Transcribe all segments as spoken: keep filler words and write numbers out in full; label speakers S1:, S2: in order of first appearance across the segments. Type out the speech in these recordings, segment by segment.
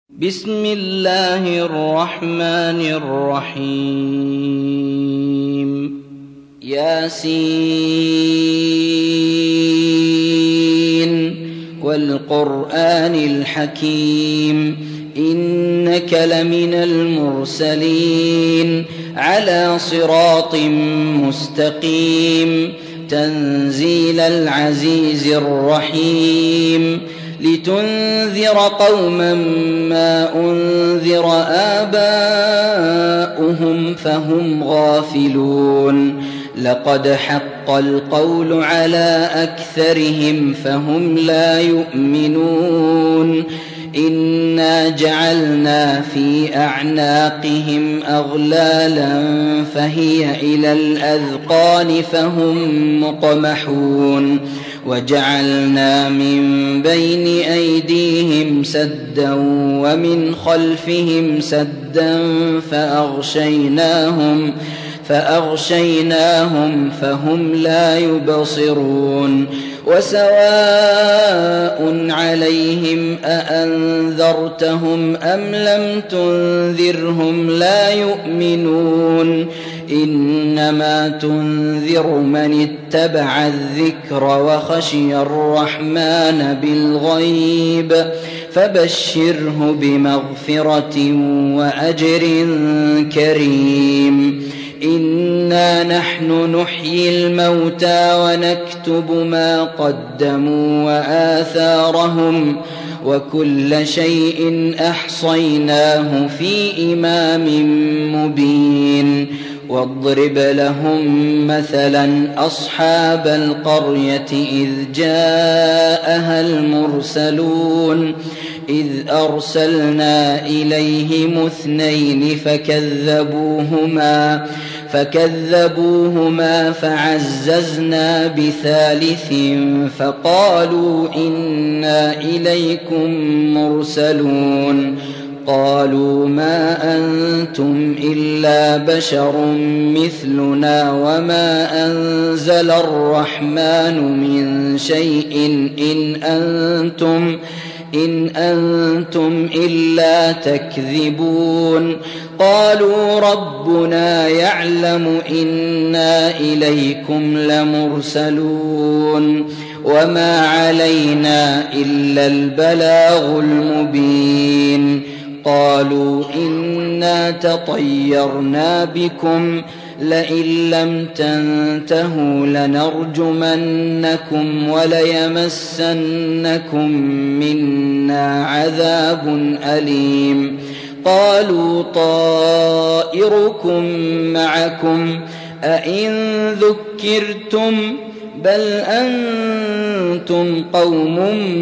S1: بسم الله الرحمن الرحيم ياسين والقرآن الحكيم إنك لمن المرسلين على صراط مستقيم تنزيل العزيز الرحيم لتنذر قوما ما أنذر آباؤهم فهم غافلون لقد حق القول على أكثرهم فهم لا يؤمنون إنا جعلنا في أعناقهم أغلالا فهي إلى الأذقان فهم مقمحون وجعلنا من بين أيديهم سدا ومن خلفهم سدا فأغشيناهم فأغشيناهم فهم لا يبصرون وسواء عليهم أأنذرتهم أم لم تنذرهم لا يؤمنون إنما تنذر من اتبع الذكر وخشي الرحمن بالغيب فبشره بمغفرة وأجر كريم إنا نحن نحيي الموتى ونكتب ما قدموا وآثارهم وكل شيء أحصيناه في إمام مبين واضرب لهم مثلا أصحاب القرية إذ جاءها المرسلون إذ أرسلنا إليهم اثنين فكذبوهما فكذبوهما فعززنا بثالث فقالوا إنا إليكم مرسلون قالوا ما أنتم إلا بشر مثلنا وما أنزل الرحمن من شيء إن أنتم إن أنتم إلا تكذبون قالوا ربنا يعلم إنا إليكم لمرسلون وما علينا إلا البلاغ المبين قالوا إنا تطيرنا بكم لئن لم تنتهوا لنرجمنكم وليمسنكم منا عذاب أليم قالوا طائركم معكم أئن ذكرتم بل أنتم قوم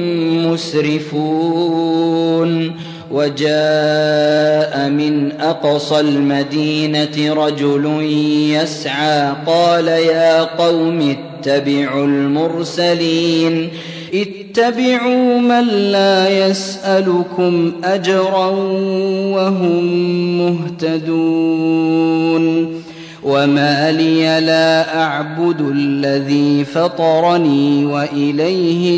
S1: مسرفون وجاء من أقصى المدينة رجل يسعى قال يا قوم اتبعوا المرسلين اتبعوا من لا يسألكم أجرا وهم مهتدون وما لي لا أعبد الذي فطرني وإليه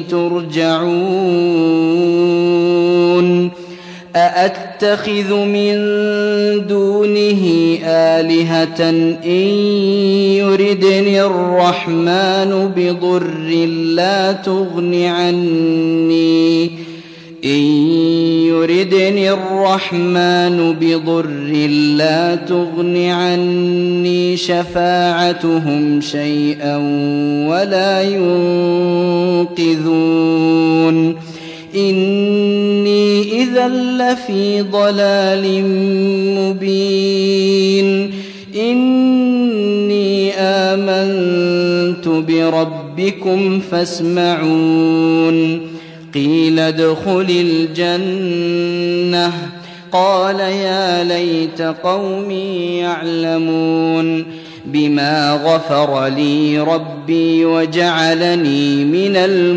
S1: ترجعون أأتخذ من دونه آلهة إن يردني الرحمن بضر لا تغن عني إن يردني الرحمن بضر لا تغن عني شفاعتهم شيئا ولا ينقذون إني إذا لفي ضلال مبين إني آمنت بربكم فاسمعون قيل ادخل الجنة قال يا ليت قومي يعلمون بما غفر لي ربي وجعلني من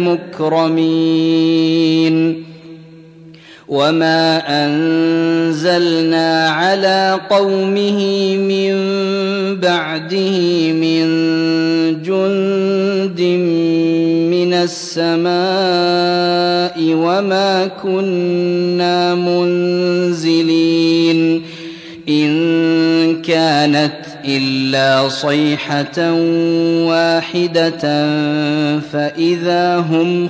S1: المكرمين وما أنزلنا على قومه من بعده من جند من السماء وما كنا منزلين إن كانت إلا صيحة واحدة فإذا هم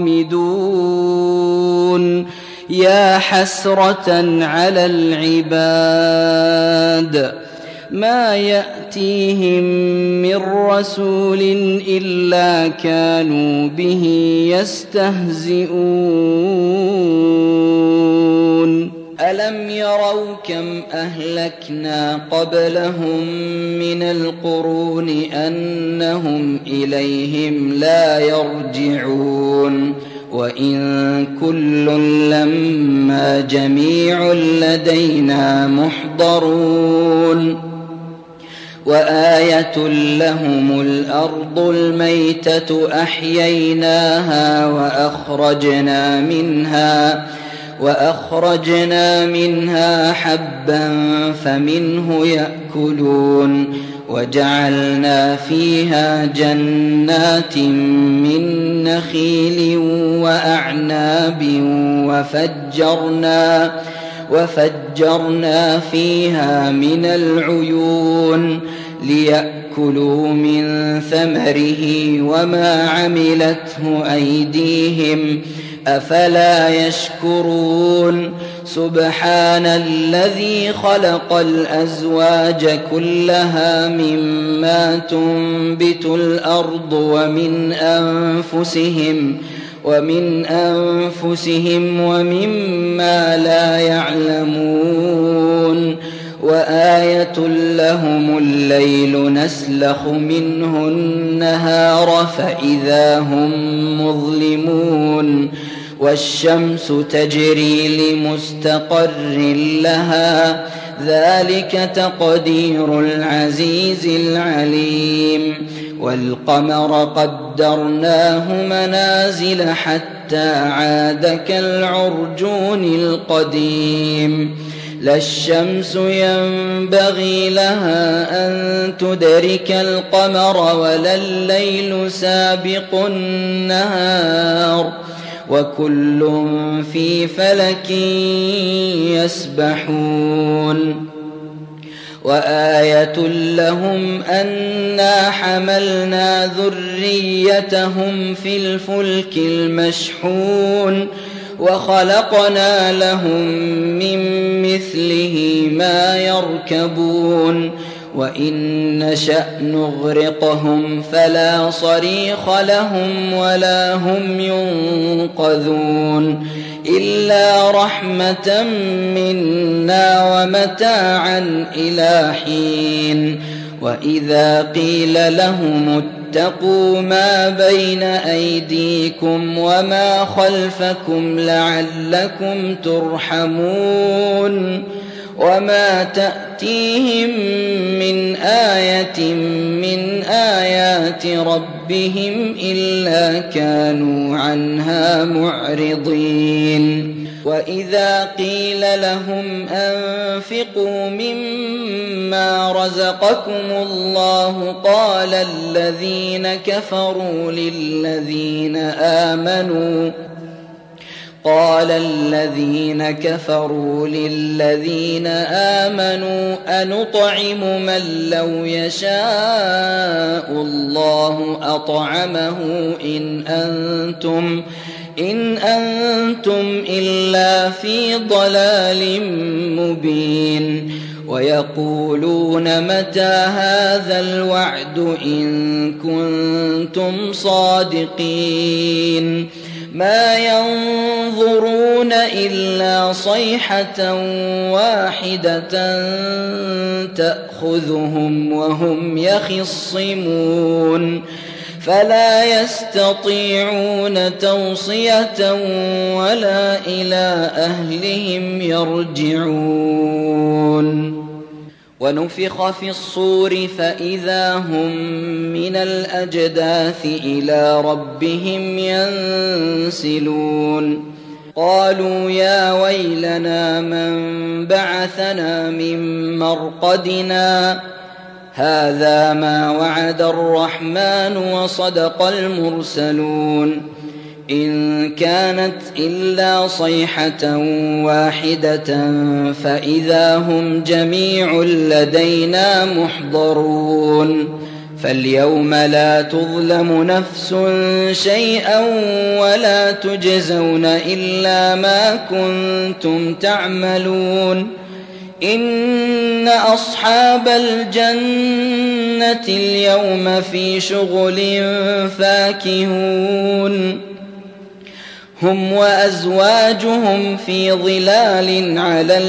S1: خامدون يا حسرة على العباد ما يأتيهم من رسول إلا كانوا به يستهزئون ألم يروا كم أهلكنا قبلهم من القرون أنهم إليهم لا يرجعون وإن كل لما جميع لدينا محضرون وآية لهم الأرض الميتة أحييناها وأخرجنا منها وأخرجنا منها حبا فمنه يأكلون وجعلنا فيها جنات من نخيل وأعناب وفجرنا وفجرنا فيها من العيون ليأكلوا من ثمره وما عملته أيديهم أفلا يشكرون سبحان الذي خلق الأزواج كلها مما تنبت الأرض ومن أنفسهم ومن أنفسهم ومما لا يعلمون وآية لهم الليل نسلخ منه النهار فإذا هم مظلمون والشمس تجري لمستقر لها ذلك تقدير العزيز العليم والقمر قدرناه منازل حتى عاد كالعرجون القديم لا الشمس ينبغي لها أن تدرك القمر ولا الليل سابق النهار وكل في فلك يسبحون وآية لهم أنا حملنا ذريتهم في الفلك المشحون وخلقنا لهم من مثله ما يركبون وإن نشأ نغرقهم فلا صريخ لهم ولا هم ينقذون إلا رحمة منا ومتاعا إلى حين وإذا قيل لهم اتقوا ما بين أيديكم وما خلفكم لعلكم ترحمون وما تأتيهم من آية من آيات ربهم إلا كانوا عنها معرضين وإذا قيل لهم أنفقوا مما رزقكم الله قال الذين كفروا للذين آمنوا قال الذين كفروا للذين آمنوا أنطعم من لو يشاء الله أطعمه إن أنتم إن أنتم إلا في ضلال مبين ويقولون متى هذا الوعد إن كنتم صادقين ما ينظرون إلا صيحة واحدة تأخذهم وهم يخصمون فلا يستطيعون توصية ولا إلى أهلهم يرجعون ونفخ في الصور فإذا هم من الأجداث إلى ربهم ينسلون قالوا يا ويلنا من بعثنا من مرقدنا هذا ما وعد الرحمن وصدق المرسلون إن كانت إلا صيحة واحدة فإذا هم جميع لدينا محضرون فاليوم لا تظلم نفس شيئا ولا تجزون إلا ما كنتم تعملون إن أصحاب الجنة اليوم في شغل فاكهون هم وأزواجهم في ظلال على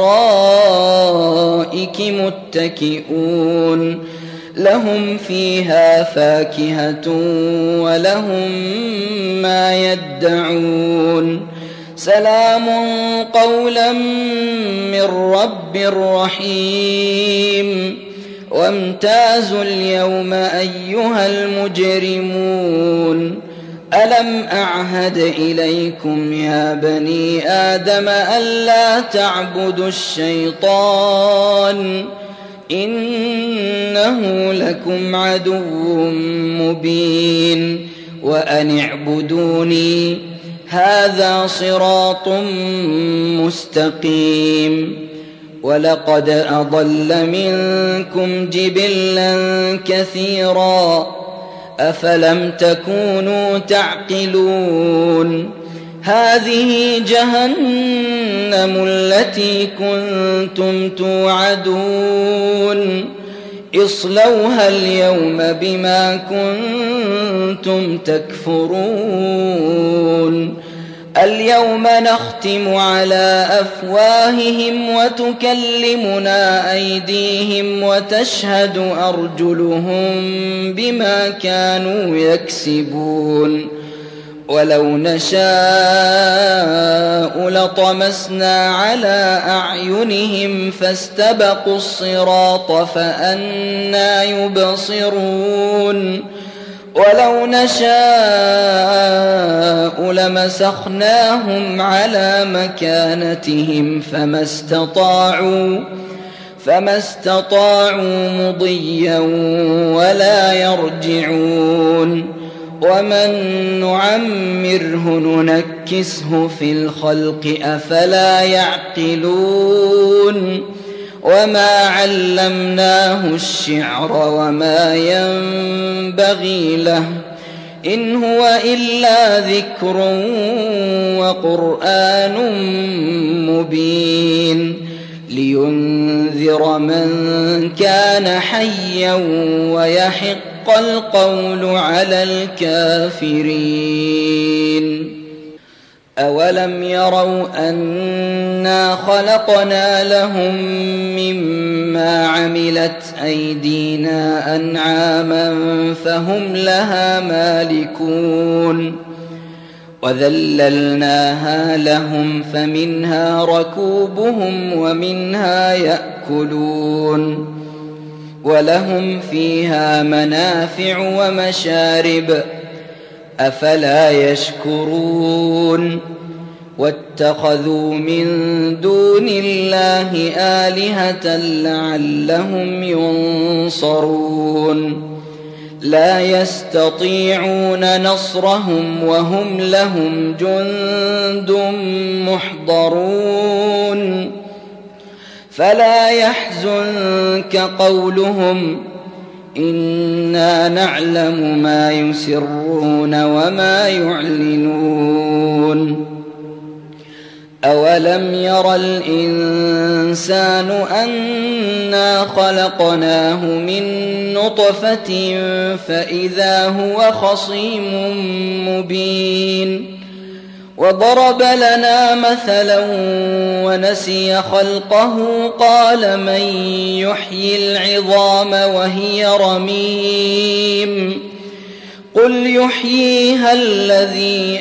S1: الأرائك متكئون لهم فيها فاكهة ولهم ما يدعون سلام قولا من رب رحيم وامتازوا اليوم أيها المجرمون ألم أعهد إليكم يا بني آدم ألا تعبدوا الشيطان إنه لكم عدو مبين وأن اعبدوني هذا صراط مستقيم ولقد أضل منكم جبلا كثيرا أفلم تكونوا تعقلون هذه جهنم التي كنتم توعدون اصلوها اليوم بما كنتم تكفرون اليوم نختم على أفواههم وتكلمنا أيديهم وتشهد أرجلهم بما كانوا يكسبون ولو نشاء لطمسنا على أعينهم فاستبقوا الصراط فأنى يبصرون ولو نشاء لمسخناهم على مكانتهم فما استطاعوا فما استطاعوا مضيا ولا يرجعون ومن نعمره ننكسه في الخلق أفلا يعقلون وما علمناه الشعر وما ينبغي له إن هو إلا ذكر وقرآن مبين لينذر من كان حيا ويحق القول على الكافرين أولم يروا أنا خلقنا لهم مما عملت أيدينا أنعاما فهم لها مالكون وذللناها لهم فمنها ركوبهم ومنها يأكلون ولهم فيها منافع ومشارب أفلا يشكرون واتخذوا من دون الله آلهة لعلهم ينصرون لا يستطيعون نصرهم وهم لهم جند محضرون فلا يحزنك قولهم إنا نعلم ما يسرون وما يعلنون أولم ير الإنسان أنا خلقناه من نطفة فإذا هو خصيم مبين وضرب لنا مثلا ونسي خلقه قال من يحيي العظام وهي رميم قل يحييها الذي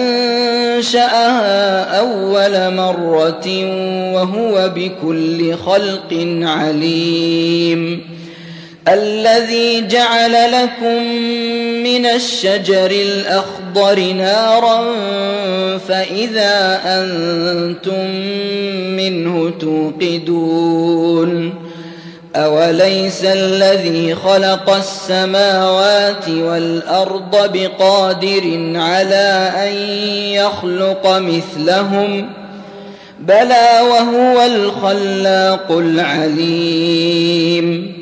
S1: أنشأها أول مرة وهو بكل خلق عليم الذي جعل لكم من الشجر الأخضر نارا فإذا أنتم منه توقدون أوليس الذي خلق السماوات والأرض بقادر على أن يخلق مثلهم بلى وهو الخلاق العليم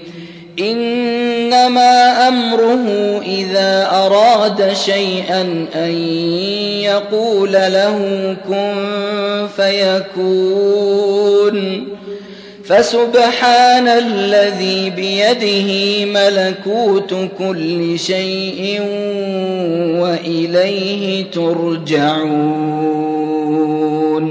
S1: إنما أمره إذا أراد شيئا أن يقول له كن فيكون فسبحان الذي بيده ملكوت كل شيء وإليه ترجعون